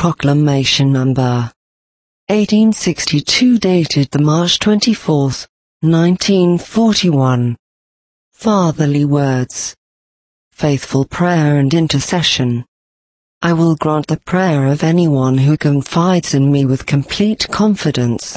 Proclamation Number 1862, dated the March 24th, 1941. Fatherly words. Faithful prayer and intercession. I will grant the prayer of anyone who confides in me with complete confidence.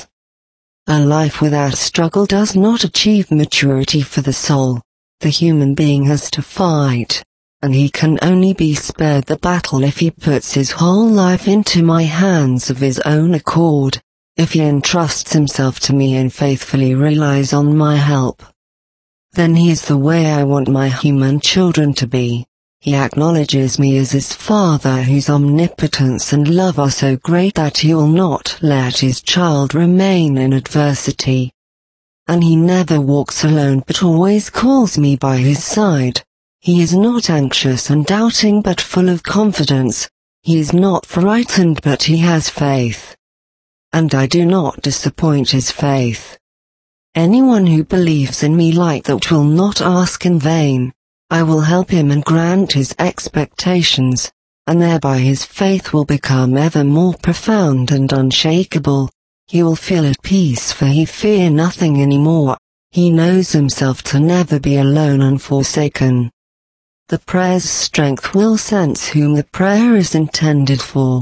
A life without struggle does not achieve maturity for the soul. The human being has to fight, and he can only be spared the battle if he puts his whole life into my hands of his own accord, if he entrusts himself to me and faithfully relies on my help. Then he is the way I want my human children to be. He acknowledges me as his Father, whose omnipotence and love are so great that he will not let his child remain in adversity. And he never walks alone but always calls me by his side. He is not anxious and doubting but full of confidence. He is not frightened but he has faith. And I do not disappoint his faith. Anyone who believes in me like that will not ask in vain. I will help him and grant his expectations, and thereby his faith will become ever more profound and unshakable. He will feel at peace, for he fear nothing anymore. He knows himself to never be alone and forsaken. The prayer's strength will sense whom the prayer is intended for.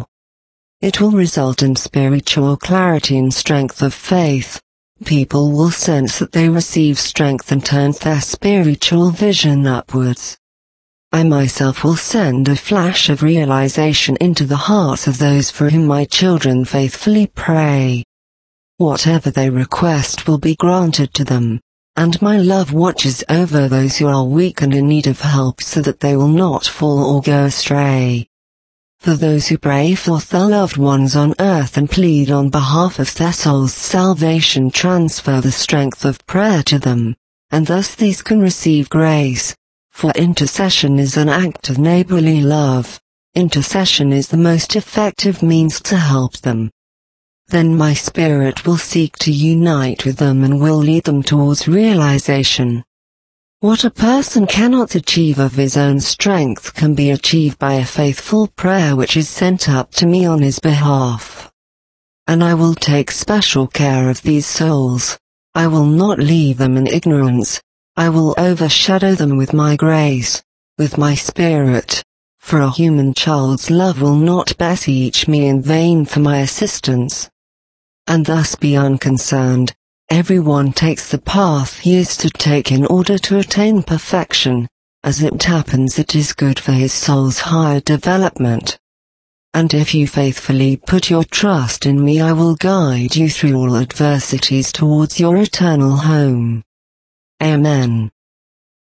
It will result in spiritual clarity and strength of faith. People will sense that they receive strength and turn their spiritual vision upwards. I myself will send a flash of realization into the hearts of those for whom my children faithfully pray. Whatever they request will be granted to them, and my love watches over those who are weak and in need of help so that they will not fall or go astray. For those who pray for their loved ones on earth and plead on behalf of their soul's salvation transfer the strength of prayer to them, and thus these can receive grace. For intercession is an act of neighborly love. Intercession is the most effective means to help them. Then my spirit will seek to unite with them and will lead them towards realization. What a person cannot achieve of his own strength can be achieved by a faithful prayer which is sent up to me on his behalf. And I will take special care of these souls. I will not leave them in ignorance. I will overshadow them with my grace, with my spirit. For a human child's love will not beseech me in vain for my assistance. And thus be unconcerned. Everyone takes the path he is to take in order to attain perfection. As it happens, it is good for his soul's higher development. And if you faithfully put your trust in me, I will guide you through all adversities towards your eternal home. Amen.